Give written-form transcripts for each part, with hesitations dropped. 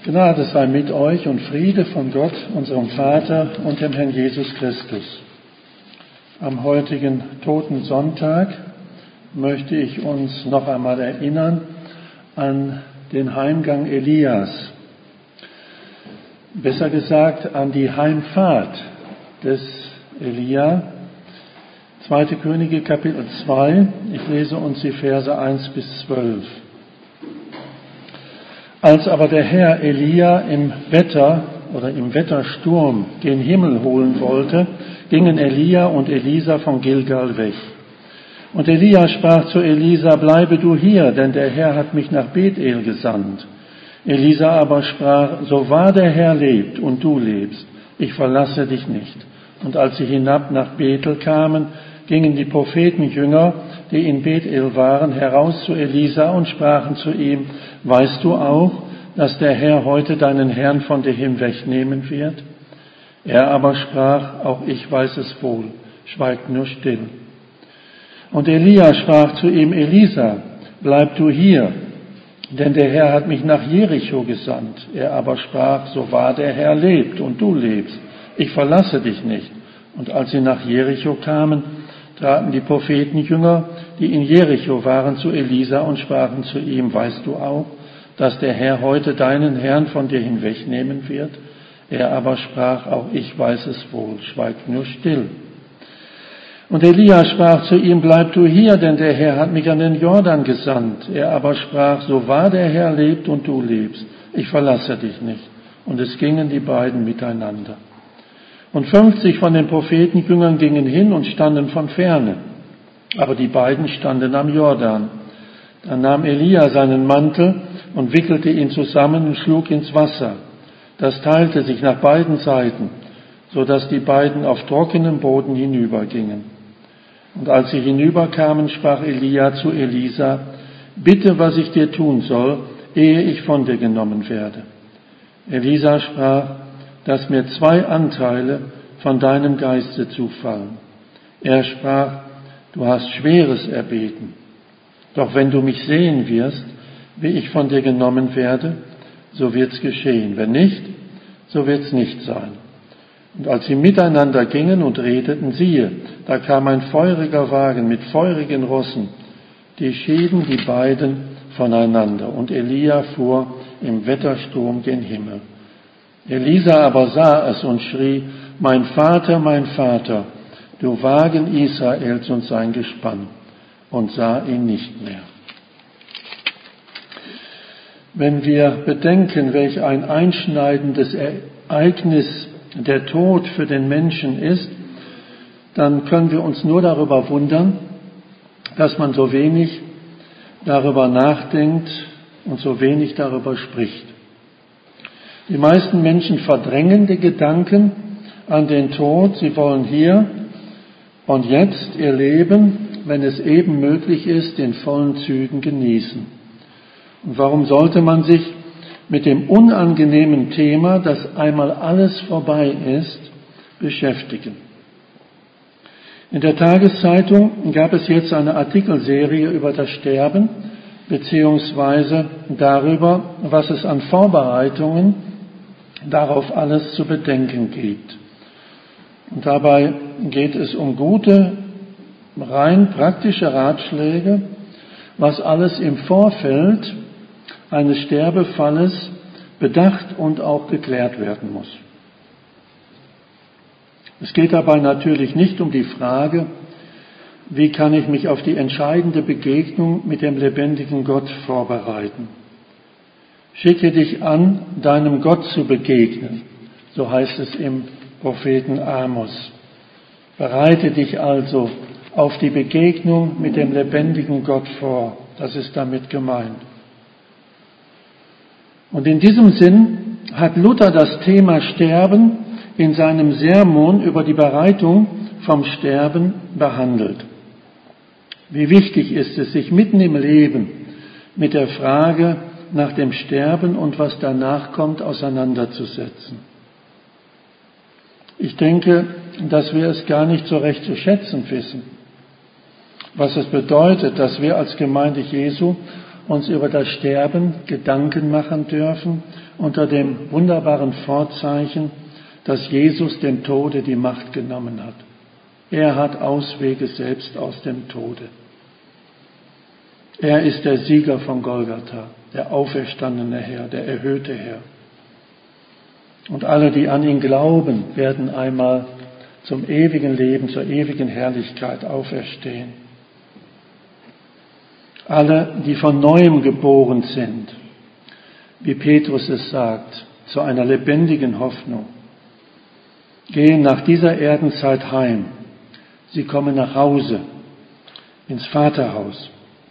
Gnade sei mit euch und Friede von Gott, unserem Vater und dem Herrn Jesus Christus. Am heutigen Totensonntag möchte ich uns noch einmal erinnern an den Heimgang Elias. Besser gesagt an die Heimfahrt des Elia. 2. Könige Kapitel 2, ich lese uns die Verse 1 bis 12. Als aber der Herr Elia im Wettersturm gen Himmel holen wollte, gingen Elia und Elisa von Gilgal weg. Und Elia sprach zu Elisa, bleibe du hier, denn der Herr hat mich nach Bethel gesandt. Elisa aber sprach, so wahr der Herr lebt und du lebst, ich verlasse dich nicht. Und als sie hinab nach Bethel kamen, gingen die Prophetenjünger, die in Bethel waren, heraus zu Elisa und sprachen zu ihm, weißt du auch, dass der Herr heute deinen Herrn von dir hinwegnehmen wird? Er aber sprach, auch ich weiß es wohl, schweigt nur still. Und Elia sprach zu ihm, Elisa, bleib du hier, denn der Herr hat mich nach Jericho gesandt. Er aber sprach, so wahr der Herr lebt und du lebst, ich verlasse dich nicht. Und als sie nach Jericho kamen, traten die Prophetenjünger, die in Jericho waren, zu Elisa und sprachen zu ihm, weißt du auch, dass der Herr heute deinen Herrn von dir hinwegnehmen wird? Er aber sprach, auch ich weiß es wohl, schweigt nur still. Und Elia sprach zu ihm, bleib du hier, denn der Herr hat mich an den Jordan gesandt. Er aber sprach, so wahr der Herr lebt und du lebst, ich verlasse dich nicht. Und es gingen die beiden miteinander. Und 50 von den Prophetenjüngern gingen hin und standen von ferne. Aber die beiden standen am Jordan. Dann nahm Elia seinen Mantel und wickelte ihn zusammen und schlug ins Wasser. Das teilte sich nach beiden Seiten, so dass die beiden auf trockenem Boden hinübergingen. Und als sie hinüberkamen, sprach Elia zu Elisa, bitte, was ich dir tun soll, ehe ich von dir genommen werde. Elisa sprach, dass mir 2 Anteile von deinem Geiste zufallen. Er sprach, du hast Schweres erbeten. Doch wenn du mich sehen wirst, wie ich von dir genommen werde, so wird's geschehen. Wenn nicht, so wird's nicht sein. Und als sie miteinander gingen und redeten, siehe, da kam ein feuriger Wagen mit feurigen Rossen. Die schieden die beiden voneinander. Und Elia fuhr im Wettersturm gen Himmel. Elisa aber sah es und schrie, mein Vater, du Wagen Israels und sein Gespann, und sah ihn nicht mehr. Wenn wir bedenken, welch ein einschneidendes Ereignis der Tod für den Menschen ist, dann können wir uns nur darüber wundern, dass man so wenig darüber nachdenkt und so wenig darüber spricht. Die meisten Menschen verdrängen die Gedanken an den Tod. Sie wollen hier und jetzt ihr Leben, wenn es eben möglich ist, in vollen Zügen genießen. Und warum sollte man sich mit dem unangenehmen Thema, dass einmal alles vorbei ist, beschäftigen? In der Tageszeitung gab es jetzt eine Artikelserie über das Sterben, beziehungsweise darüber, was es an Vorbereitungen darauf alles zu bedenken gibt. Und dabei geht es um gute, rein praktische Ratschläge, was alles im Vorfeld eines Sterbefalles bedacht und auch geklärt werden muss. Es geht dabei natürlich nicht um die Frage, wie kann ich mich auf die entscheidende Begegnung mit dem lebendigen Gott vorbereiten. Schicke dich an, deinem Gott zu begegnen, so heißt es im Propheten Amos. Bereite dich also auf die Begegnung mit dem lebendigen Gott vor. Das ist damit gemeint. Und in diesem Sinn hat Luther das Thema Sterben in seinem Sermon über die Bereitung vom Sterben behandelt. Wie wichtig ist es, sich mitten im Leben mit der Frage nach dem Sterben und was danach kommt, auseinanderzusetzen. Ich denke, dass wir es gar nicht so recht zu schätzen wissen, was es bedeutet, dass wir als Gemeinde Jesu uns über das Sterben Gedanken machen dürfen unter dem wunderbaren Vorzeichen, dass Jesus dem Tode die Macht genommen hat. Er hat Auswege selbst aus dem Tode. Er ist der Sieger von Golgatha, der auferstandene Herr, der erhöhte Herr. Und alle, die an ihn glauben, werden einmal zum ewigen Leben, zur ewigen Herrlichkeit auferstehen. Alle, die von Neuem geboren sind, wie Petrus es sagt, zu einer lebendigen Hoffnung, gehen nach dieser Erdenzeit heim. Sie kommen nach Hause, ins Vaterhaus.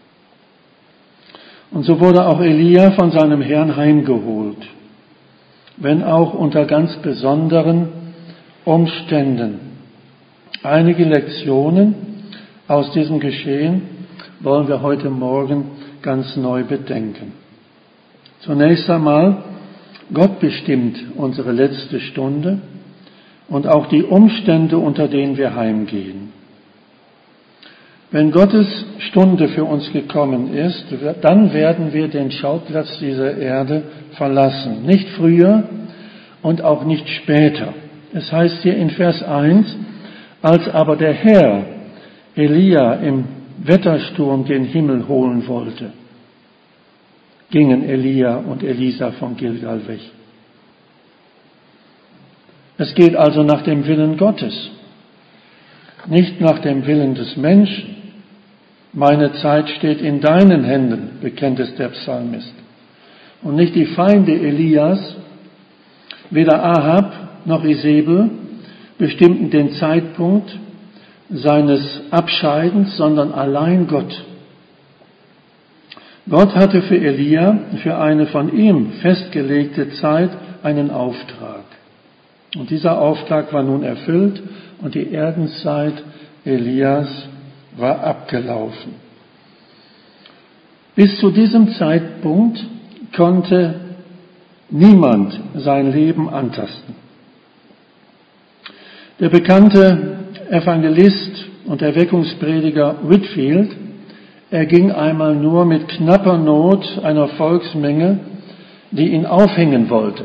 Und so wurde auch Elia von seinem Herrn heimgeholt, wenn auch unter ganz besonderen Umständen. Einige Lektionen aus diesem Geschehen wollen wir heute Morgen ganz neu bedenken. Zunächst einmal, Gott bestimmt unsere letzte Stunde und auch die Umstände, unter denen wir heimgehen. Wenn Gottes Stunde für uns gekommen ist, dann werden wir den Schauplatz dieser Erde verlassen. Nicht früher und auch nicht später. Es heißt hier in Vers 1, als aber der Herr Elia im Wettersturm den Himmel holen wollte, gingen Elia und Elisa von Gilgal weg. Es geht also nach dem Willen Gottes, nicht nach dem Willen des Menschen. Meine Zeit steht in deinen Händen, bekennt es der Psalmist. Und nicht die Feinde Elias, weder Ahab noch Isebel, bestimmten den Zeitpunkt seines Abscheidens, sondern allein Gott. Gott hatte für Elia, für eine von ihm festgelegte Zeit, einen Auftrag. Und dieser Auftrag war nun erfüllt und die Erdenszeit Elias war abgelaufen. Bis zu diesem Zeitpunkt konnte niemand sein Leben antasten. Der bekannte Evangelist und Erweckungsprediger Whitefield, er ging einmal nur mit knapper Not einer Volksmenge, die ihn aufhängen wollte.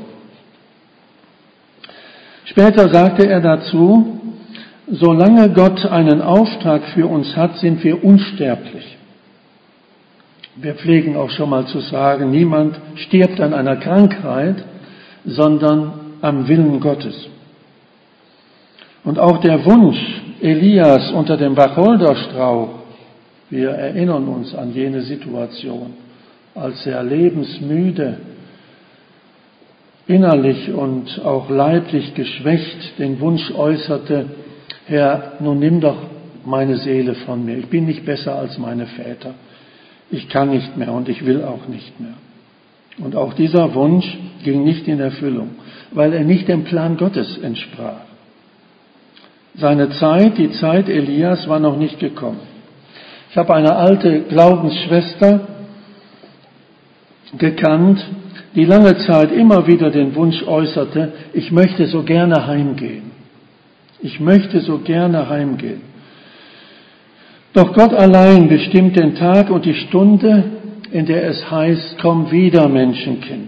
Später sagte er dazu, solange Gott einen Auftrag für uns hat, sind wir unsterblich. Wir pflegen auch schon mal zu sagen, niemand stirbt an einer Krankheit, sondern am Willen Gottes. Und auch der Wunsch Elias unter dem Wacholderstrauch, wir erinnern uns an jene Situation, als er lebensmüde, innerlich und auch leiblich geschwächt den Wunsch äußerte, Herr, nun nimm doch meine Seele von mir. Ich bin nicht besser als meine Väter. Ich kann nicht mehr und ich will auch nicht mehr. Und auch dieser Wunsch ging nicht in Erfüllung, weil er nicht dem Plan Gottes entsprach. Seine Zeit, die Zeit Elias, war noch nicht gekommen. Ich habe eine alte Glaubensschwester gekannt, die lange Zeit immer wieder den Wunsch äußerte, ich möchte so gerne heimgehen. Ich möchte so gerne heimgehen. Doch Gott allein bestimmt den Tag und die Stunde, in der es heißt, komm wieder, Menschenkind.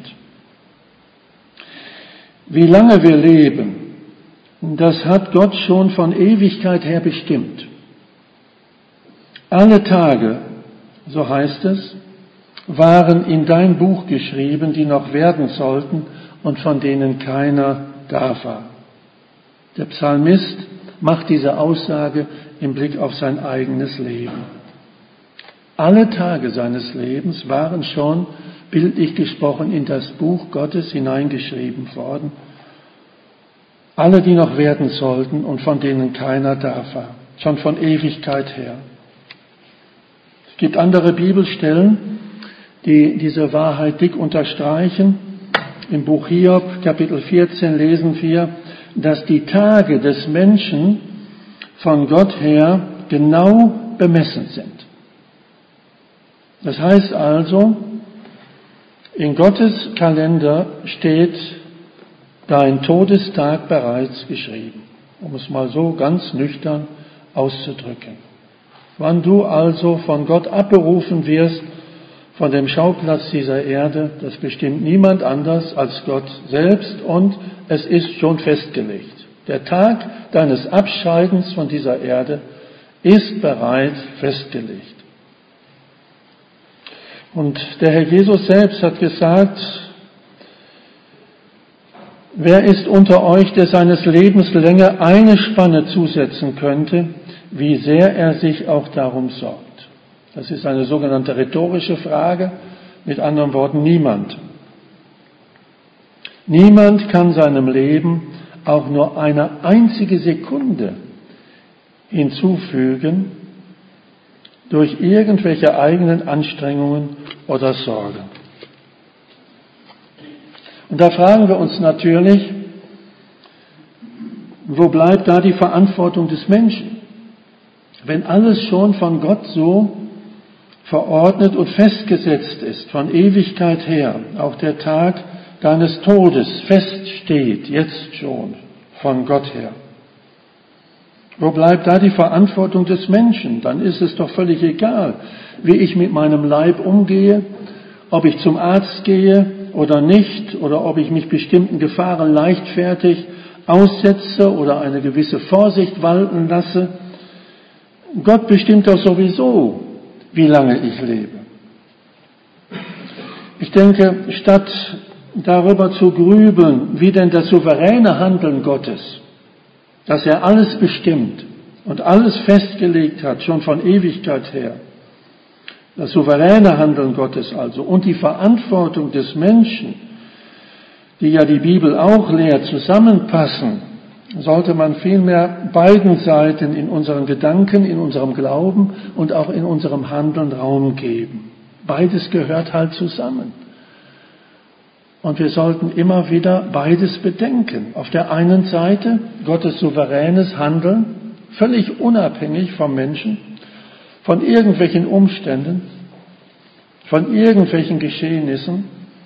Wie lange wir leben, das hat Gott schon von Ewigkeit her bestimmt. Alle Tage, so heißt es, waren in dein Buch geschrieben, die noch werden sollten und von denen keiner da war. Der Psalmist macht diese Aussage im Blick auf sein eigenes Leben. Alle Tage seines Lebens waren schon, bildlich gesprochen, in das Buch Gottes hineingeschrieben worden. Alle, die noch werden sollten und von denen keiner da war. Schon von Ewigkeit her. Es gibt andere Bibelstellen, die diese Wahrheit dick unterstreichen. Im Buch Hiob, Kapitel 14, lesen wir, dass die Tage des Menschen von Gott her genau bemessen sind. Das heißt also, in Gottes Kalender steht dein Todestag bereits geschrieben, um es mal so ganz nüchtern auszudrücken. Wann du also von Gott abberufen wirst, von dem Schauplatz dieser Erde, das bestimmt niemand anders als Gott selbst und es ist schon festgelegt. Der Tag deines Abscheidens von dieser Erde ist bereits festgelegt. Und der Herr Jesus selbst hat gesagt, wer ist unter euch, der seines Lebens Länge eine Spanne zusetzen könnte, wie sehr er sich auch darum sorgt? Das ist eine sogenannte rhetorische Frage, mit anderen Worten niemand. Niemand kann seinem Leben auch nur eine einzige Sekunde hinzufügen durch irgendwelche eigenen Anstrengungen oder Sorgen. Und da fragen wir uns natürlich, wo bleibt da die Verantwortung des Menschen? Wenn alles schon von Gott so verordnet und festgesetzt ist, von Ewigkeit her, auch der Tag deines Todes feststeht, jetzt schon von Gott her. Wo bleibt da die Verantwortung des Menschen? Dann ist es doch völlig egal, wie ich mit meinem Leib umgehe, ob ich zum Arzt gehe oder nicht, oder ob ich mich bestimmten Gefahren leichtfertig aussetze oder eine gewisse Vorsicht walten lasse. Gott bestimmt doch sowieso, wie lange ich lebe. Ich denke, statt darüber zu grübeln, wie denn das souveräne Handeln Gottes, dass er alles bestimmt und alles festgelegt hat, schon von Ewigkeit her, das souveräne Handeln Gottes also und die Verantwortung des Menschen, die ja die Bibel auch lehrt, zusammenpassen, sollte man vielmehr beiden Seiten in unseren Gedanken, in unserem Glauben und auch in unserem Handeln Raum geben. Beides gehört halt zusammen. Und wir sollten immer wieder beides bedenken. Auf der einen Seite Gottes souveränes Handeln, völlig unabhängig vom Menschen, von irgendwelchen Umständen, von irgendwelchen Geschehnissen.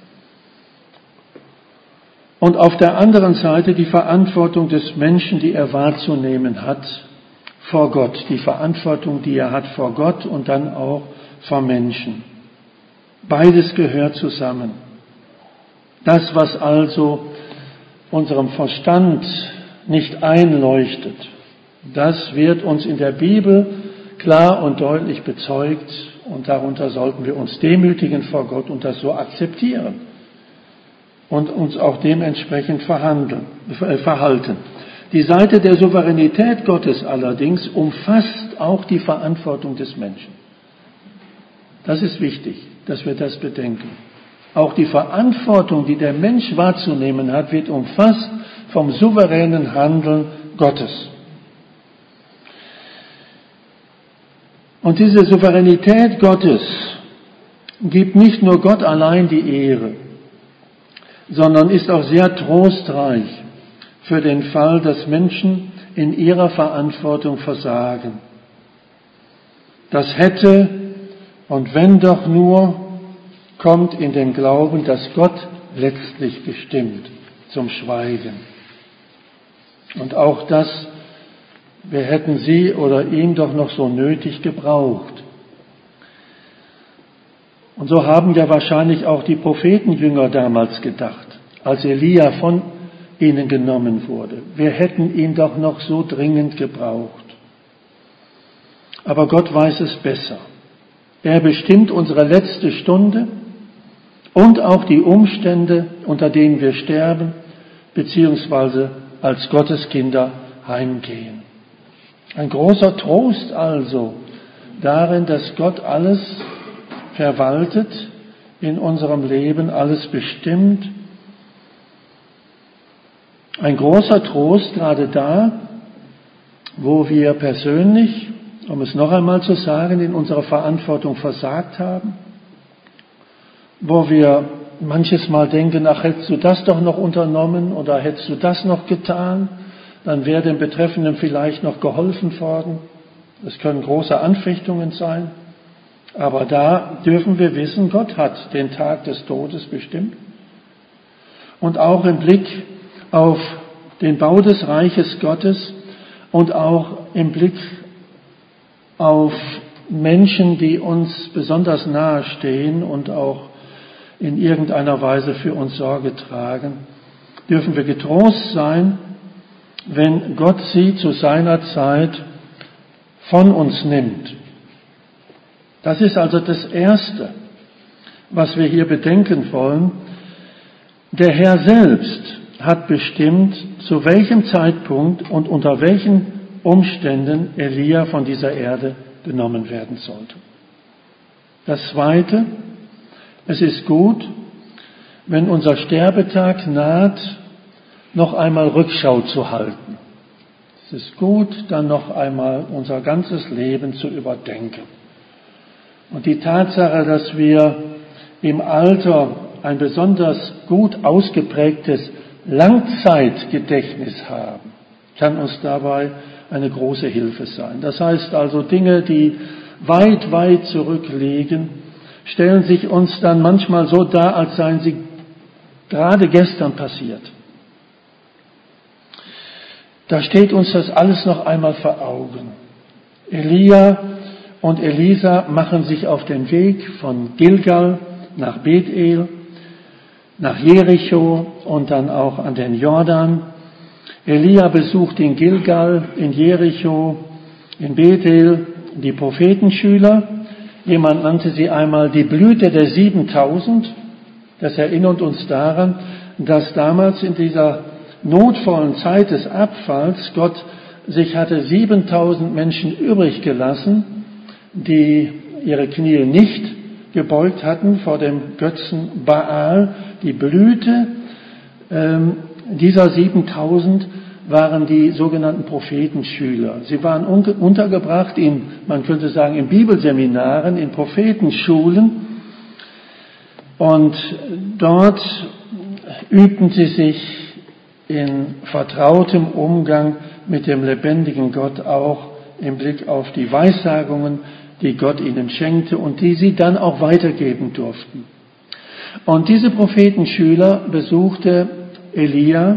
Und auf der anderen Seite die Verantwortung des Menschen, die er wahrzunehmen hat vor Gott. Die Verantwortung, die er hat vor Gott und dann auch vor Menschen. Beides gehört zusammen. Das, was also unserem Verstand nicht einleuchtet, das wird uns in der Bibel klar und deutlich bezeugt und darunter sollten wir uns demütigen vor Gott und das so akzeptieren und uns auch dementsprechend verhalten. Die Seite der Souveränität Gottes allerdings umfasst auch die Verantwortung des Menschen. Das ist wichtig, dass wir das bedenken. Auch die Verantwortung, die der Mensch wahrzunehmen hat, wird umfasst vom souveränen Handeln Gottes. Und diese Souveränität Gottes gibt nicht nur Gott allein die Ehre, sondern ist auch sehr trostreich für den Fall, dass Menschen in ihrer Verantwortung versagen. Das hätte und wenn doch nur kommt in den Glauben, dass Gott letztlich bestimmt, zum Schweigen. Und auch das, wir hätten sie oder ihn doch noch so nötig gebraucht. Und so haben ja wahrscheinlich auch die Prophetenjünger damals gedacht, als Elia von ihnen genommen wurde. Wir hätten ihn doch noch so dringend gebraucht. Aber Gott weiß es besser. Er bestimmt unsere letzte Stunde und auch die Umstände, unter denen wir sterben, beziehungsweise als Gotteskinder heimgehen. Ein großer Trost also darin, dass Gott alles verwaltet in unserem Leben, alles bestimmt. Ein großer Trost gerade da, wo wir persönlich, um es noch einmal zu sagen, in unserer Verantwortung versagt haben, wo wir manches Mal denken, ach, hättest du das doch noch unternommen oder hättest du das noch getan, dann wäre dem Betreffenden vielleicht noch geholfen worden. Es können große Anfechtungen sein, aber da dürfen wir wissen, Gott hat den Tag des Todes bestimmt. Und auch im Blick auf den Bau des Reiches Gottes und auch im Blick auf Menschen, die uns besonders nahe stehen und auch in irgendeiner Weise für uns Sorge tragen, dürfen wir getrost sein, wenn Gott sie zu seiner Zeit von uns nimmt. Das ist also das Erste, was wir hier bedenken wollen. Der Herr selbst hat bestimmt, zu welchem Zeitpunkt und unter welchen Umständen Elia von dieser Erde genommen werden sollte. Das Zweite, es ist gut, wenn unser Sterbetag naht, noch einmal Rückschau zu halten. Es ist gut, dann noch einmal unser ganzes Leben zu überdenken. Und die Tatsache, dass wir im Alter ein besonders gut ausgeprägtes Langzeitgedächtnis haben, kann uns dabei eine große Hilfe sein. Das heißt also, Dinge, die weit, weit zurückliegen, stellen sich uns dann manchmal so dar, als seien sie gerade gestern passiert. Da steht uns das alles noch einmal vor Augen. Elia und Elisa machen sich auf den Weg von Gilgal nach Bethel, nach Jericho und dann auch an den Jordan. Elia besucht in Gilgal, in Jericho, in Bethel die Prophetenschüler. Jemand nannte sie einmal die Blüte der 7000. Das erinnert uns daran, dass damals in dieser notvollen Zeit des Abfalls Gott sich hatte 7000 Menschen übrig gelassen, die ihre Knie nicht gebeugt hatten vor dem Götzen Baal. Die Blüte dieser 7000 waren die sogenannten Prophetenschüler. Sie waren untergebracht in, man könnte sagen, in Bibelseminaren, in Prophetenschulen. Und dort übten sie sich in vertrautem Umgang mit dem lebendigen Gott auch im Blick auf die Weissagungen, die Gott ihnen schenkte und die sie dann auch weitergeben durften. Und diese Prophetenschüler besuchte Elia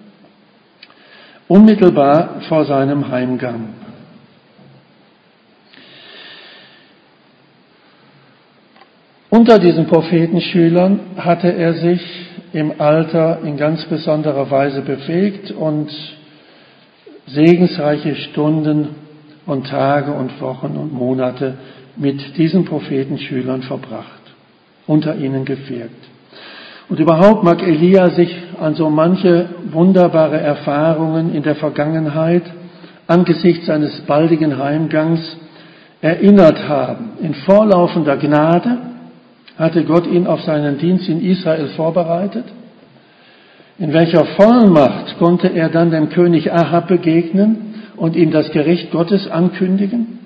unmittelbar vor seinem Heimgang. Unter diesen Prophetenschülern hatte er sich im Alter in ganz besonderer Weise bewegt und segensreiche Stunden und Tage und Wochen und Monate mit diesen Prophetenschülern verbracht, unter ihnen gewirkt. Und überhaupt mag Elia sich an so manche wunderbare Erfahrungen in der Vergangenheit angesichts seines baldigen Heimgangs erinnert haben. In vorlaufender Gnade hatte Gott ihn auf seinen Dienst in Israel vorbereitet. In welcher Vollmacht konnte er dann dem König Ahab begegnen und ihm das Gericht Gottes ankündigen?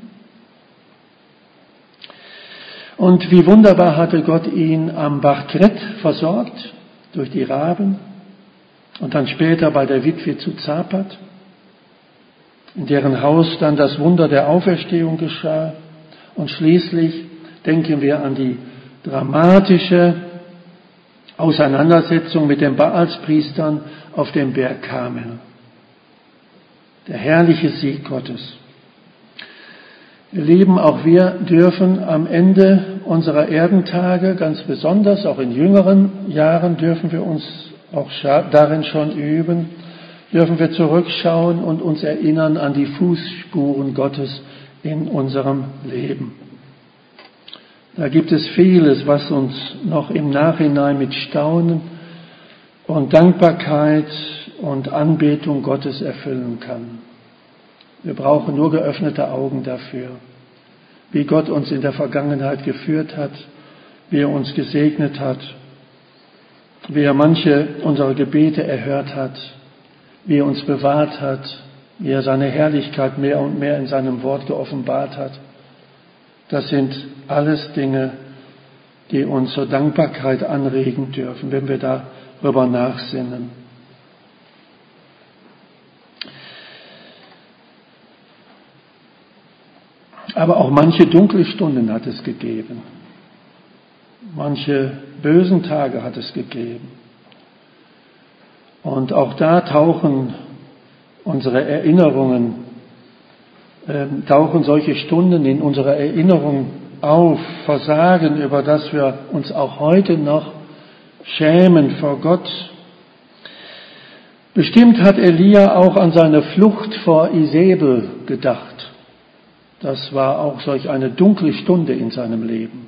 Und wie wunderbar hatte Gott ihn am Bach Kret versorgt, durch die Raben, und dann später bei der Witwe zu Zapat, in deren Haus dann das Wunder der Auferstehung geschah. Und schließlich denken wir an die dramatische Auseinandersetzung mit den Baalspriestern auf dem Berg Karmel. Der herrliche Sieg Gottes. Ihr Lieben, auch wir dürfen am Ende unserer Erdentage, ganz besonders auch in jüngeren Jahren, dürfen wir uns auch darin schon üben, dürfen wir zurückschauen und uns erinnern an die Fußspuren Gottes in unserem Leben. Da gibt es vieles, was uns noch im Nachhinein mit Staunen und Dankbarkeit und Anbetung Gottes erfüllen kann. Wir brauchen nur geöffnete Augen dafür, wie Gott uns in der Vergangenheit geführt hat, wie er uns gesegnet hat, wie er manche unserer Gebete erhört hat, wie er uns bewahrt hat, wie er seine Herrlichkeit mehr und mehr in seinem Wort geoffenbart hat. Das sind alles Dinge, die uns zur Dankbarkeit anregen dürfen, wenn wir darüber nachsinnen. Aber auch manche dunkle Stunden hat es gegeben. Manche bösen Tage hat es gegeben. Und auch da tauchen unsere Erinnerungen tauchen solche Stunden in unserer Erinnerung auf, Versagen, über das wir uns auch heute noch schämen vor Gott. Bestimmt hat Elia auch an seine Flucht vor Isebel gedacht. Das war auch solch eine dunkle Stunde in seinem Leben.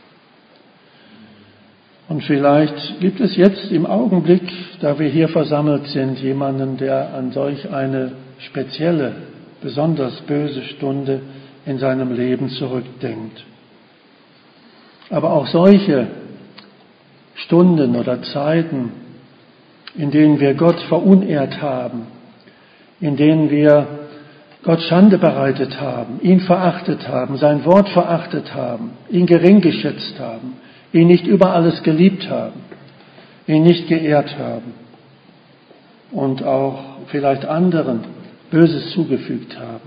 Und vielleicht gibt es jetzt im Augenblick, da wir hier versammelt sind, jemanden, der an solch eine spezielle, besonders böse Stunde in seinem Leben zurückdenkt. Aber auch solche Stunden oder Zeiten, in denen wir Gott verunehrt haben, in denen wir Gott Schande bereitet haben, ihn verachtet haben, sein Wort verachtet haben, ihn gering geschätzt haben, ihn nicht über alles geliebt haben, ihn nicht geehrt haben und auch vielleicht anderen Böses zugefügt haben.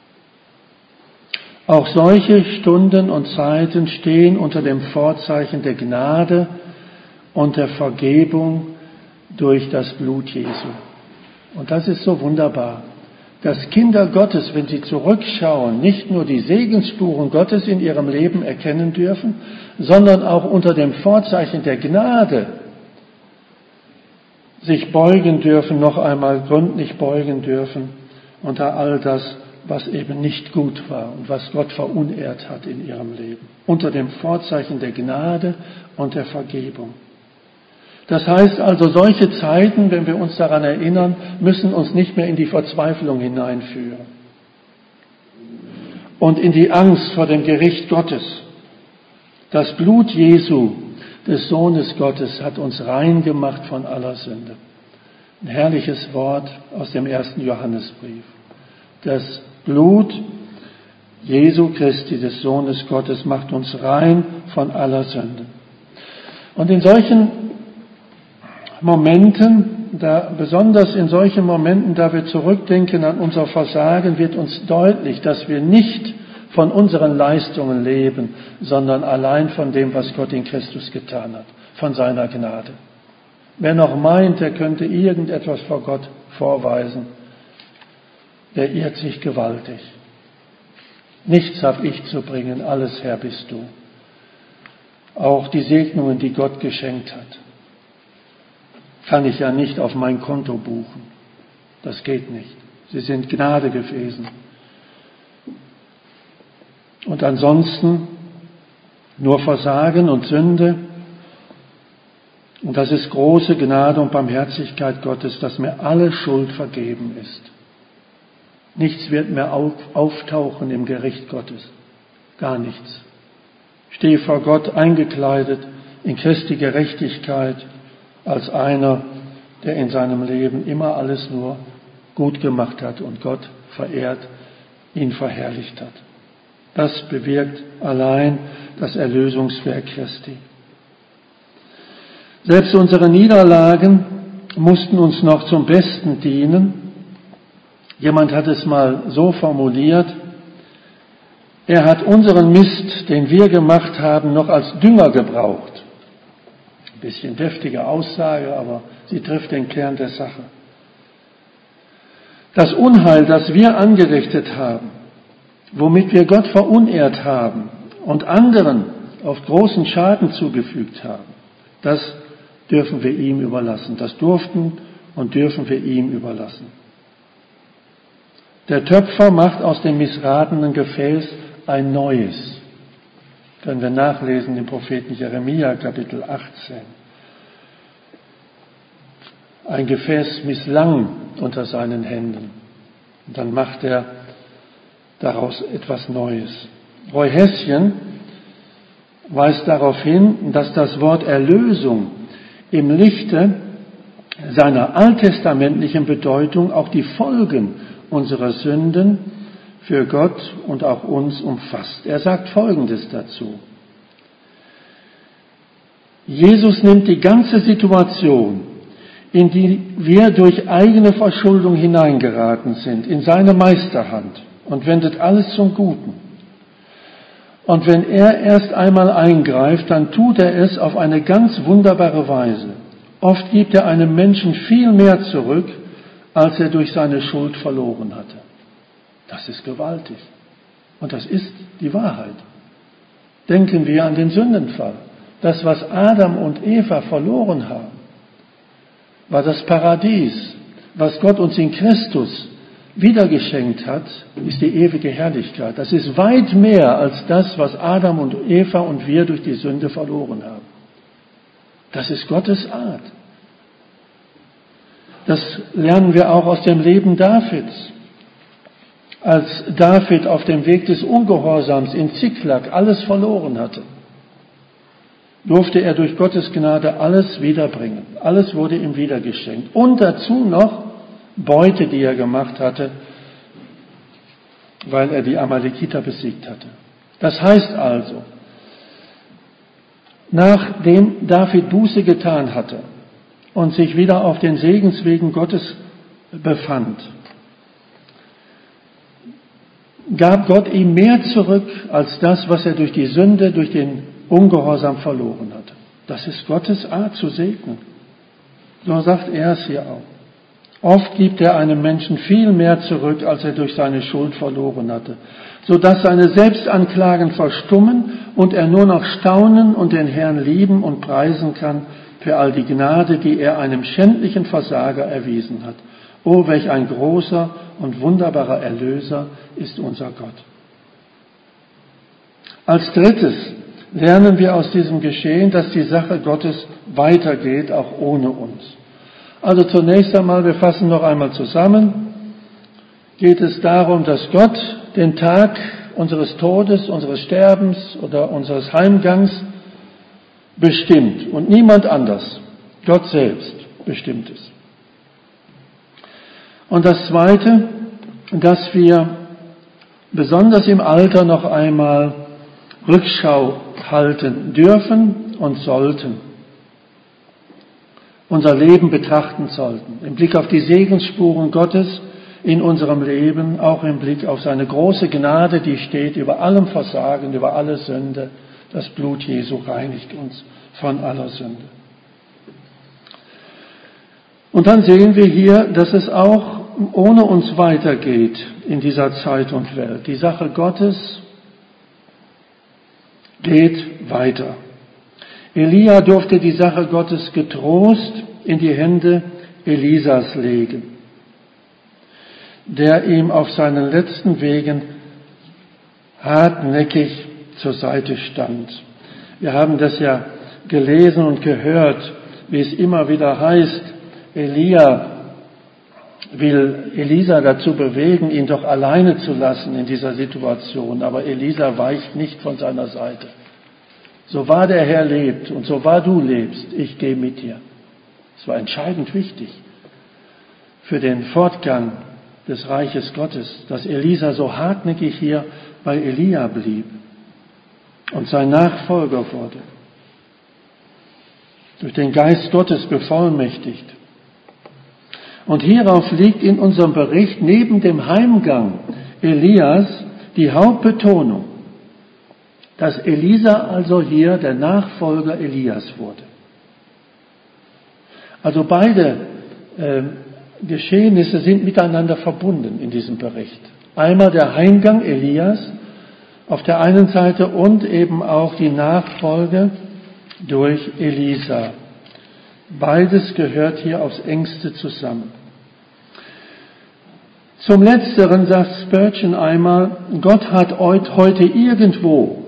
Auch solche Stunden und Zeiten stehen unter dem Vorzeichen der Gnade und der Vergebung durch das Blut Jesu. Und das ist so wunderbar, dass Kinder Gottes, wenn sie zurückschauen, nicht nur die Segensspuren Gottes in ihrem Leben erkennen dürfen, sondern auch unter dem Vorzeichen der Gnade sich beugen dürfen, noch einmal gründlich beugen dürfen unter all das, was eben nicht gut war und was Gott verunehrt hat in ihrem Leben. Unter dem Vorzeichen der Gnade und der Vergebung. Das heißt also, solche Zeiten, wenn wir uns daran erinnern, müssen uns nicht mehr in die Verzweiflung hineinführen und in die Angst vor dem Gericht Gottes. Das Blut Jesu, des Sohnes Gottes, hat uns rein gemacht von aller Sünde. Ein herrliches Wort aus dem 1. Johannesbrief. Das Blut Jesu Christi, des Sohnes Gottes, macht uns rein von aller Sünde. Und in solchen Momenten, besonders in solchen Momenten, da wir zurückdenken an unser Versagen, wird uns deutlich, dass wir nicht von unseren Leistungen leben, sondern allein von dem, was Gott in Christus getan hat, von seiner Gnade. Wer noch meint, er könnte irgendetwas vor Gott vorweisen, der irrt sich gewaltig. Nichts habe ich zu bringen, alles Herr bist du. Auch die Segnungen, die Gott geschenkt hat, kann ich ja nicht auf mein Konto buchen. Das geht nicht. Sie sind Gnade gewesen. Und ansonsten nur Versagen und Sünde. Und das ist große Gnade und Barmherzigkeit Gottes, dass mir alle Schuld vergeben ist. Nichts wird mehr auftauchen im Gericht Gottes. Gar nichts. Ich stehe vor Gott eingekleidet in Christi Gerechtigkeit als einer, der in seinem Leben immer alles nur gut gemacht hat und Gott verehrt, ihn verherrlicht hat. Das bewirkt allein das Erlösungswerk Christi. Selbst unsere Niederlagen mussten uns noch zum Besten dienen. Jemand hat es mal so formuliert: Er hat unseren Mist, den wir gemacht haben, noch als Dünger gebraucht. Ein bisschen deftige Aussage, aber sie trifft den Kern der Sache. Das Unheil, das wir angerichtet haben, womit wir Gott verunehrt haben und anderen oft großen Schaden zugefügt haben, das dürfen wir ihm überlassen. Das durften und dürfen wir ihm überlassen. Der Töpfer macht aus dem missratenen Gefäß ein neues. Können wir nachlesen im Propheten Jeremia, Kapitel 18. Ein Gefäß misslang unter seinen Händen. Und dann macht er daraus etwas Neues. Roy Hesschen weist darauf hin, dass das Wort Erlösung im Lichte seiner alttestamentlichen Bedeutung auch die Folgen unserer Sünden für Gott und auch uns umfasst. Er sagt Folgendes dazu: Jesus nimmt die ganze Situation, in die wir durch eigene Verschuldung hineingeraten sind, in seine Meisterhand und wendet alles zum Guten. Und wenn er erst einmal eingreift, dann tut er es auf eine ganz wunderbare Weise. Oft gibt er einem Menschen viel mehr zurück, als er durch seine Schuld verloren hatte. Das ist gewaltig. Und das ist die Wahrheit. Denken wir an den Sündenfall. Das, was Adam und Eva verloren haben, war das Paradies. Was Gott uns in Christus wiedergeschenkt hat, ist die ewige Herrlichkeit. Das ist weit mehr als das, was Adam und Eva und wir durch die Sünde verloren haben. Das ist Gottes Art. Das lernen wir auch aus dem Leben Davids. Als David auf dem Weg des Ungehorsams in Ziklag alles verloren hatte, durfte er durch Gottes Gnade alles wiederbringen. Alles wurde ihm wiedergeschenkt. Und dazu noch Beute, die er gemacht hatte, weil er die Amalekiter besiegt hatte. Das heißt also, nachdem David Buße getan hatte und sich wieder auf den Segenswegen Gottes befand, gab Gott ihm mehr zurück als das, was er durch die Sünde, durch den Ungehorsam verloren hatte. Das ist Gottes Art zu segnen. So sagt er es hier auch. Oft gibt er einem Menschen viel mehr zurück, als er durch seine Schuld verloren hatte, sodass seine Selbstanklagen verstummen und er nur noch staunen und den Herrn lieben und preisen kann für all die Gnade, die er einem schändlichen Versager erwiesen hat. Oh, welch ein großer und wunderbarer Erlöser ist unser Gott. Als drittes lernen wir aus diesem Geschehen, dass die Sache Gottes weitergeht, auch ohne uns. Also zunächst einmal, wir fassen noch einmal zusammen, geht es darum, dass Gott den Tag unseres Todes, unseres Sterbens oder unseres Heimgangs bestimmt und niemand anders. Gott selbst bestimmt es. Und das Zweite, dass wir besonders im Alter noch einmal Rückschau halten dürfen und sollten. Unser Leben betrachten sollten, im Blick auf die Segensspuren Gottes in unserem Leben, auch im Blick auf seine große Gnade, die steht über allem Versagen, über alle Sünde. Das Blut Jesu reinigt uns von aller Sünde. Und dann sehen wir hier, dass es auch ohne uns weitergeht in dieser Zeit und Welt. Die Sache Gottes geht weiter. Elia durfte die Sache Gottes getrost in die Hände Elisas legen, der ihm auf seinen letzten Wegen hartnäckig zur Seite stand. Wir haben das ja gelesen und gehört, wie es immer wieder heißt, Elia will Elisa dazu bewegen, ihn doch alleine zu lassen in dieser Situation. Aber Elisa weicht nicht von seiner Seite. So wahr der Herr lebt und so wahr du lebst, ich gehe mit dir. Es war entscheidend wichtig für den Fortgang des Reiches Gottes, dass Elisa so hartnäckig hier bei Elia blieb und sein Nachfolger wurde. Durch den Geist Gottes bevollmächtigt. Und hierauf liegt in unserem Bericht neben dem Heimgang Elias die Hauptbetonung, dass Elisa also hier der Nachfolger Elias wurde. Also beide Geschehnisse sind miteinander verbunden in diesem Bericht. Einmal der Heimgang Elias auf der einen Seite und eben auch die Nachfolge durch Elisa. Beides gehört hier aufs Engste zusammen. Zum Letzteren sagt Spurgeon einmal, Gott hat heute irgendwo,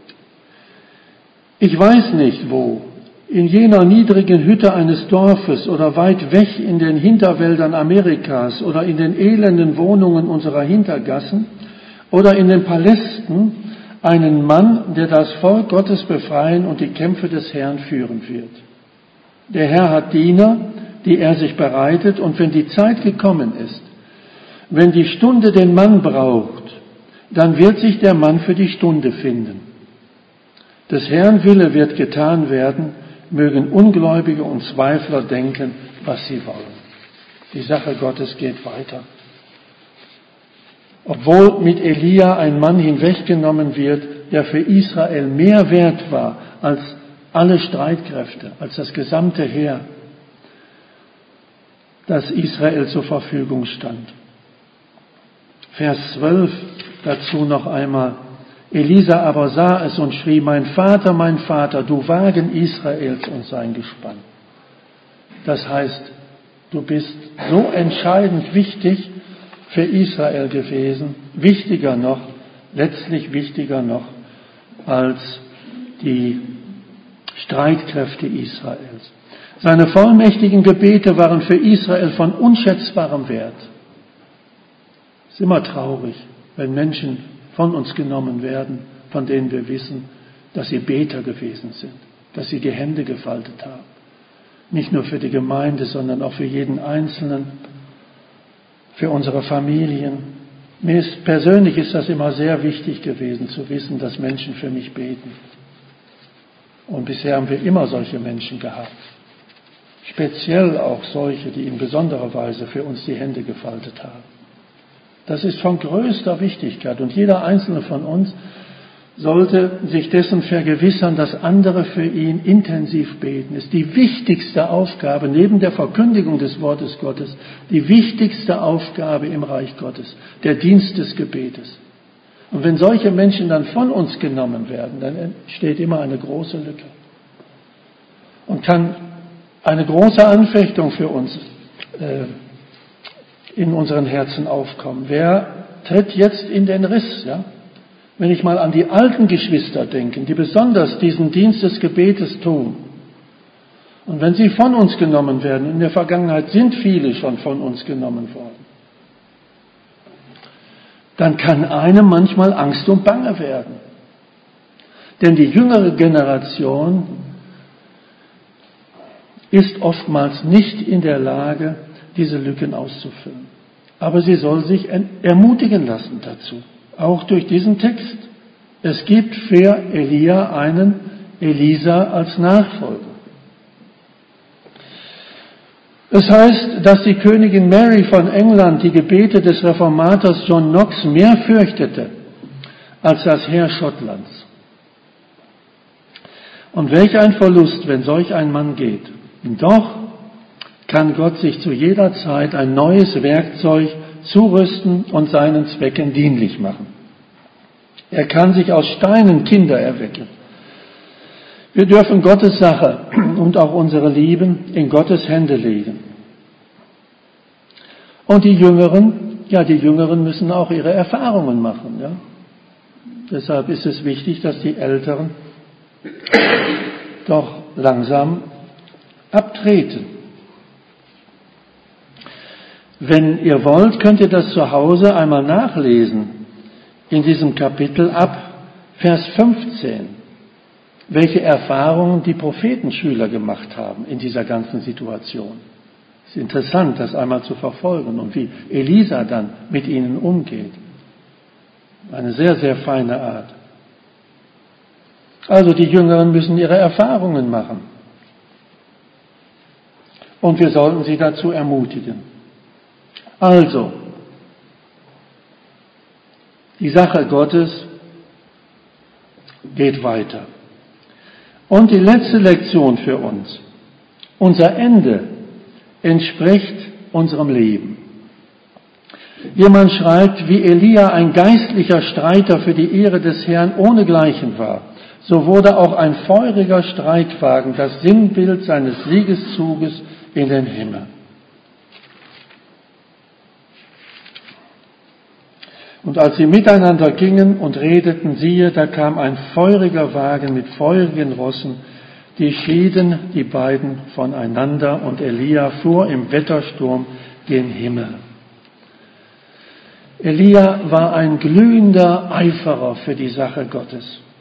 ich weiß nicht wo, in jener niedrigen Hütte eines Dorfes oder weit weg in den Hinterwäldern Amerikas oder in den elenden Wohnungen unserer Hintergassen oder in den Palästen einen Mann, der das Volk Gottes befreien und die Kämpfe des Herrn führen wird. Der Herr hat Diener, die er sich bereitet, und wenn die Zeit gekommen ist, wenn die Stunde den Mann braucht, dann wird sich der Mann für die Stunde finden. Des Herrn Wille wird getan werden, mögen Ungläubige und Zweifler denken, was sie wollen. Die Sache Gottes geht weiter. Obwohl mit Elia ein Mann hinweggenommen wird, der für Israel mehr wert war als alle Streitkräfte, als das gesamte Heer, das Israel zur Verfügung stand. Vers 12 dazu noch einmal. Elisa aber sah es und schrie, mein Vater, du Wagen Israels und sein Gespann. Das heißt, du bist so entscheidend wichtig für Israel gewesen, letztlich wichtiger noch als die Streitkräfte Israels. Seine vollmächtigen Gebete waren für Israel von unschätzbarem Wert. Es ist immer traurig, wenn Menschen von uns genommen werden, von denen wir wissen, dass sie Beter gewesen sind, dass sie die Hände gefaltet haben. Nicht nur für die Gemeinde, sondern auch für jeden Einzelnen, für unsere Familien. Persönlich ist das immer sehr wichtig gewesen, zu wissen, dass Menschen für mich beten. Und bisher haben wir immer solche Menschen gehabt. Speziell auch solche, die in besonderer Weise für uns die Hände gefaltet haben. Das ist von größter Wichtigkeit und jeder Einzelne von uns sollte sich dessen vergewissern, dass andere für ihn intensiv beten. Ist die wichtigste Aufgabe, neben der Verkündigung des Wortes Gottes, die wichtigste Aufgabe im Reich Gottes, der Dienst des Gebetes. Und wenn solche Menschen dann von uns genommen werden, dann entsteht immer eine große Lücke und kann eine große Anfechtung für uns in unseren Herzen aufkommen. Wer tritt jetzt in den Riss? Ja? Wenn ich mal an die alten Geschwister denke, die besonders diesen Dienst des Gebetes tun. Und wenn sie von uns genommen werden, in der Vergangenheit sind viele schon von uns genommen worden, dann kann einem manchmal Angst und Bange werden. Denn die jüngere Generation ist oftmals nicht in der Lage, diese Lücken auszufüllen. Aber sie soll sich ermutigen lassen dazu, auch durch diesen Text. Es gibt für Elia einen Elisa als Nachfolger. Es heißt, dass die Königin Mary von England die Gebete des Reformators John Knox mehr fürchtete als das Heer Schottlands. Und welch ein Verlust, wenn solch ein Mann geht. Und doch kann Gott sich zu jeder Zeit ein neues Werkzeug zurüsten und seinen Zwecken dienlich machen. Er kann sich aus Steinen Kinder erwecken. Wir dürfen Gottes Sache und auch unsere Lieben in Gottes Hände legen. Und die Jüngeren müssen auch ihre Erfahrungen machen. Ja? Deshalb ist es wichtig, dass die Älteren doch langsam abtreten. Wenn ihr wollt, könnt ihr das zu Hause einmal nachlesen in diesem Kapitel ab Vers 15, welche Erfahrungen die Prophetenschüler gemacht haben in dieser ganzen Situation. Es ist interessant, das einmal zu verfolgen und wie Elisa dann mit ihnen umgeht. Eine sehr, sehr feine Art. Also die Jüngeren müssen ihre Erfahrungen machen. Und wir sollten sie dazu ermutigen. Also, die Sache Gottes geht weiter. Und die letzte Lektion für uns. Unser Ende entspricht unserem Leben. Jemand schreibt, wie Elia ein geistlicher Streiter für die Ehre des Herrn ohnegleichen war, so wurde auch ein feuriger Streitwagen das Sinnbild seines Siegeszuges in den Himmel. Und als sie miteinander gingen und redeten, siehe, da kam ein feuriger Wagen mit feurigen Rossen, die schieden die beiden voneinander und Elia fuhr im Wettersturm gen Himmel. Elia war ein glühender Eiferer für die Sache Gottes.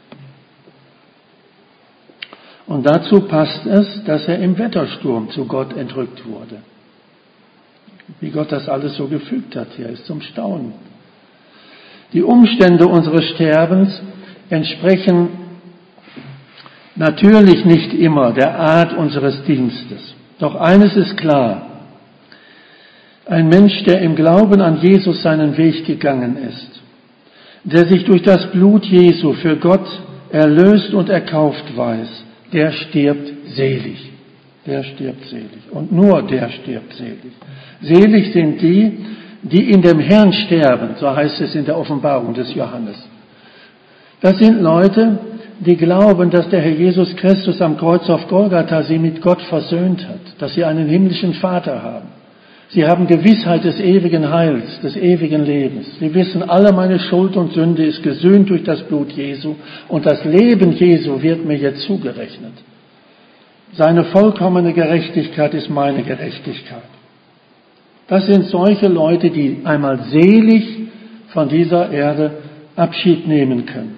Und dazu passt es, dass er im Wettersturm zu Gott entrückt wurde. Wie Gott das alles so gefügt hat hier, ist zum Staunen. Die Umstände unseres Sterbens entsprechen natürlich nicht immer der Art unseres Dienstes. Doch eines ist klar. Ein Mensch, der im Glauben an Jesus seinen Weg gegangen ist, der sich durch das Blut Jesu für Gott erlöst und erkauft weiß, der stirbt selig. Der stirbt selig. Und nur der stirbt selig. Selig sind die, die in dem Herrn sterben, so heißt es in der Offenbarung des Johannes. Das sind Leute, die glauben, dass der Herr Jesus Christus am Kreuz auf Golgatha sie mit Gott versöhnt hat, dass sie einen himmlischen Vater haben. Sie haben Gewissheit des ewigen Heils, des ewigen Lebens. Sie wissen, alle meine Schuld und Sünde ist gesühnt durch das Blut Jesu und das Leben Jesu wird mir jetzt zugerechnet. Seine vollkommene Gerechtigkeit ist meine Gerechtigkeit. Das sind solche Leute, die einmal selig von dieser Erde Abschied nehmen können.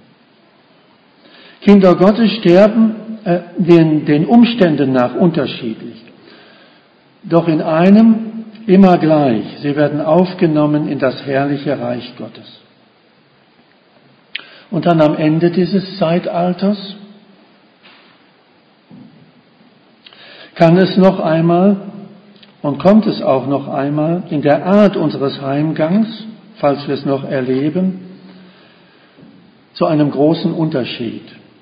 Kinder Gottes sterben den Umständen nach unterschiedlich. Doch in einem immer gleich. Sie werden aufgenommen in das herrliche Reich Gottes. Und dann am Ende dieses Zeitalters kann es noch einmal und kommt es auch noch einmal in der Art unseres Heimgangs, falls wir es noch erleben, zu einem großen Unterschied.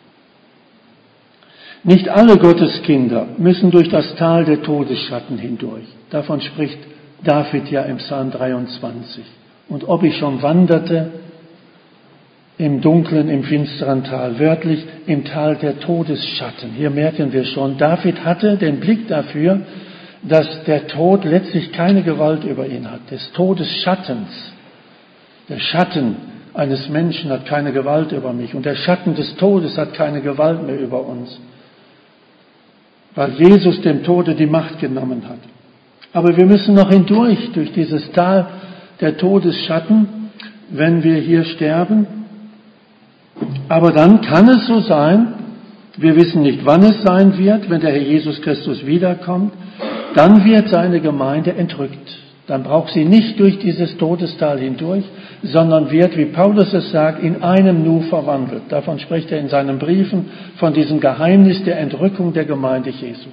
Nicht alle Gotteskinder müssen durch das Tal der Todesschatten hindurch. Davon spricht David ja im Psalm 23. Und ob ich schon wanderte im dunklen, im finsteren Tal, wörtlich im Tal der Todesschatten. Hier merken wir schon, David hatte den Blick dafür, dass der Tod letztlich keine Gewalt über ihn hat. Des Todesschattens. Der Schatten eines Menschen hat keine Gewalt über mich. Und der Schatten des Todes hat keine Gewalt mehr über uns. Weil Jesus dem Tode die Macht genommen hat. Aber wir müssen noch hindurch, durch dieses Tal der Todesschatten, wenn wir hier sterben. Aber dann kann es so sein, wir wissen nicht, wann es sein wird, wenn der Herr Jesus Christus wiederkommt, dann wird seine Gemeinde entrückt. Dann braucht sie nicht durch dieses Todestal hindurch, sondern wird, wie Paulus es sagt, in einem Nu verwandelt. Davon spricht er in seinen Briefen, von diesem Geheimnis der Entrückung der Gemeinde Jesu.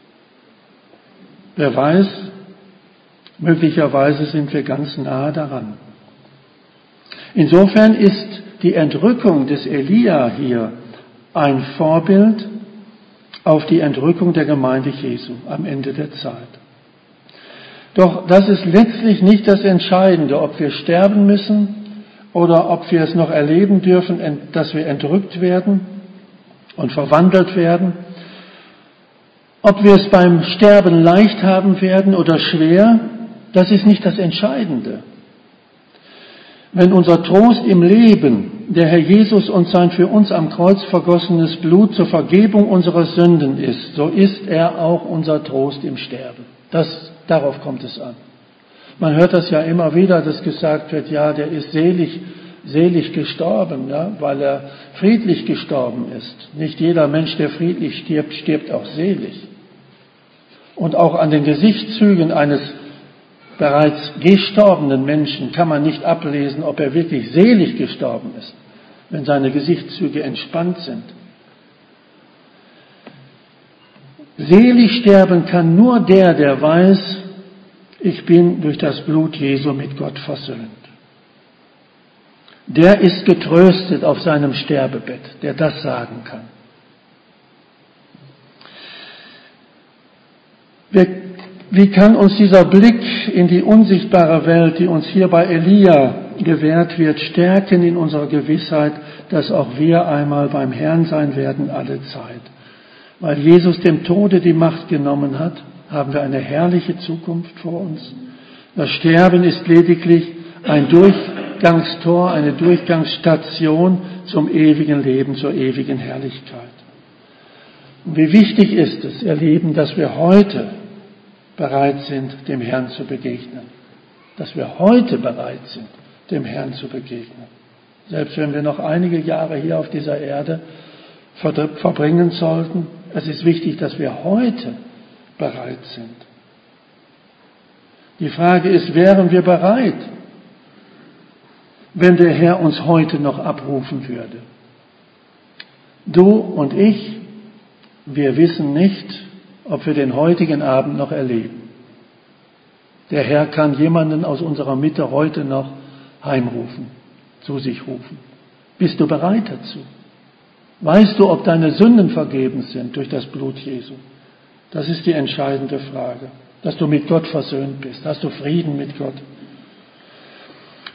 Wer weiß, möglicherweise sind wir ganz nahe daran. Insofern ist die Entrückung des Elia hier ein Vorbild auf die Entrückung der Gemeinde Jesu am Ende der Zeit. Doch das ist letztlich nicht das Entscheidende, ob wir sterben müssen oder ob wir es noch erleben dürfen, dass wir entrückt werden und verwandelt werden. Ob wir es beim Sterben leicht haben werden oder schwer, das ist nicht das Entscheidende. Wenn unser Trost im Leben der Herr Jesus und sein für uns am Kreuz vergossenes Blut zur Vergebung unserer Sünden ist, so ist er auch unser Trost im Sterben. Darauf kommt es an. Man hört das ja immer wieder, dass gesagt wird, ja, der ist selig gestorben, ja, weil er friedlich gestorben ist. Nicht jeder Mensch, der friedlich stirbt, stirbt auch selig. Und auch an den Gesichtszügen eines bereits gestorbenen Menschen kann man nicht ablesen, ob er wirklich selig gestorben ist, wenn seine Gesichtszüge entspannt sind. Selig sterben kann nur der weiß, ich bin durch das Blut Jesu mit Gott versöhnt. Der ist getröstet auf seinem Sterbebett, der das sagen kann. Wie kann uns dieser Blick in die unsichtbare Welt, die uns hier bei Elia gewährt wird, stärken in unserer Gewissheit, dass auch wir einmal beim Herrn sein werden alle Zeit? Weil Jesus dem Tode die Macht genommen hat, haben wir eine herrliche Zukunft vor uns. Das Sterben ist lediglich ein Durchgangstor, eine Durchgangsstation zum ewigen Leben, zur ewigen Herrlichkeit. Und wie wichtig ist es, ihr Lieben, dass wir heute bereit sind, dem Herrn zu begegnen. Dass wir heute bereit sind, dem Herrn zu begegnen. Selbst wenn wir noch einige Jahre hier auf dieser Erde verbringen sollten, es ist wichtig, dass wir heute bereit sind. Die Frage ist, wären wir bereit, wenn der Herr uns heute noch abrufen würde? Du und ich, wir wissen nicht, ob wir den heutigen Abend noch erleben. Der Herr kann jemanden aus unserer Mitte heute noch heimrufen, zu sich rufen. Bist du bereit dazu? Weißt du, ob deine Sünden vergeben sind durch das Blut Jesu? Das ist die entscheidende Frage. Dass du mit Gott versöhnt bist. Hast du Frieden mit Gott?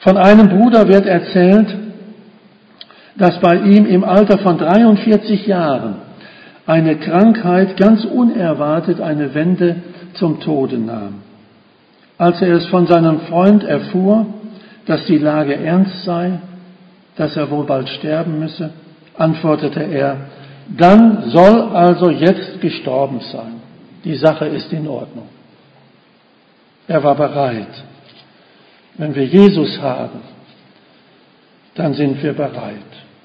Von einem Bruder wird erzählt, dass bei ihm im Alter von 43 Jahren eine Krankheit ganz unerwartet eine Wende zum Tode nahm. Als er es von seinem Freund erfuhr, dass die Lage ernst sei, dass er wohl bald sterben müsse, antwortete er, dann soll also jetzt gestorben sein. Die Sache ist in Ordnung. Er war bereit. Wenn wir Jesus haben, dann sind wir bereit.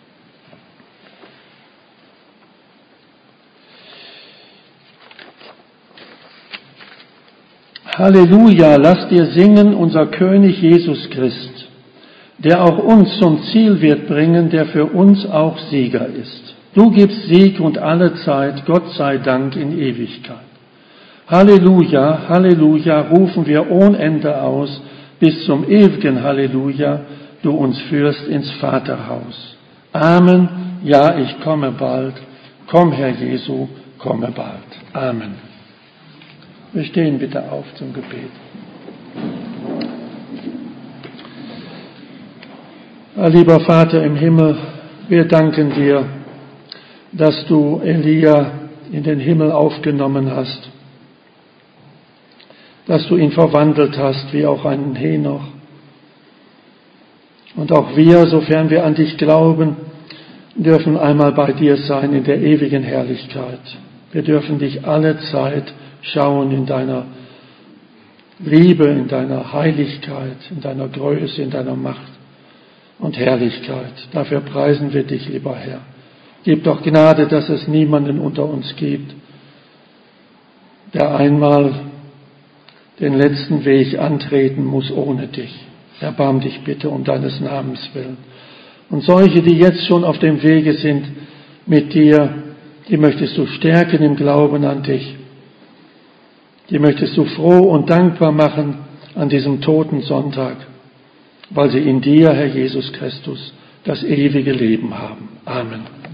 Halleluja, lass dir singen, unser König Jesus Christ, der auch uns zum Ziel wird bringen, der für uns auch Sieger ist. Du gibst Sieg und alle Zeit, Gott sei Dank in Ewigkeit. Halleluja, Halleluja, rufen wir ohne Ende aus, bis zum ewigen Halleluja, du uns führst ins Vaterhaus. Amen, ja, ich komme bald. Komm, Herr Jesu, komme bald. Amen. Wir stehen bitte auf zum Gebet. Lieber Vater im Himmel, wir danken dir, dass du Elia in den Himmel aufgenommen hast, dass du ihn verwandelt hast, wie auch einen Henoch. Und auch wir, sofern wir an dich glauben, dürfen einmal bei dir sein in der ewigen Herrlichkeit. Wir dürfen dich alle Zeit schauen in deiner Liebe, in deiner Heiligkeit, in deiner Größe, in deiner Macht und Herrlichkeit. Dafür preisen wir dich, lieber Herr. Gib doch Gnade, dass es niemanden unter uns gibt, der einmal den letzten Weg antreten muss ohne dich. Erbarm dich bitte um deines Namens willen. Und solche, die jetzt schon auf dem Wege sind mit dir, die möchtest du stärken im Glauben an dich. Die möchtest du froh und dankbar machen an diesem Totensonntag, weil sie in dir, Herr Jesus Christus, das ewige Leben haben. Amen.